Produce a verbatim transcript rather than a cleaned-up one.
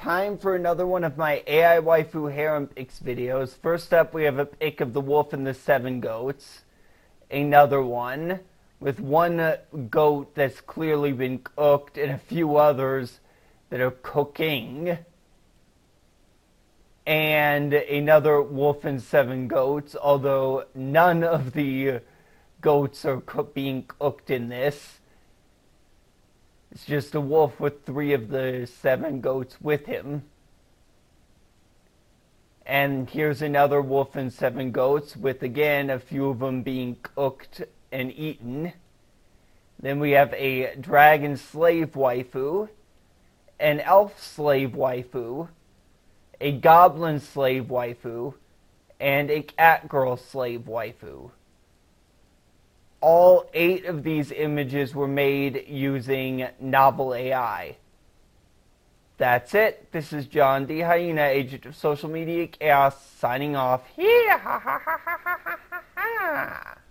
time for another one of my A I Waifu Harem Picks videos. First up, we have a pick of the Wolf and the Seven Goats. Another one with one goat that's clearly been cooked and a few others that are cooking. And another Wolf and Seven Goats, although none of the goats are being cooked in this. It's just a wolf with three of the seven goats with him. And here's another wolf and seven goats with, again, a few of them being cooked and eaten. Then we have a dragon slave waifu, an elf slave waifu, a goblin slave waifu, and a cat girl slave waifu. All eight of these images were made using Novel A I. That's it. This is John D. Hyena, agent of social media chaos, signing off. Hee ha ha ha ha ha ha ha.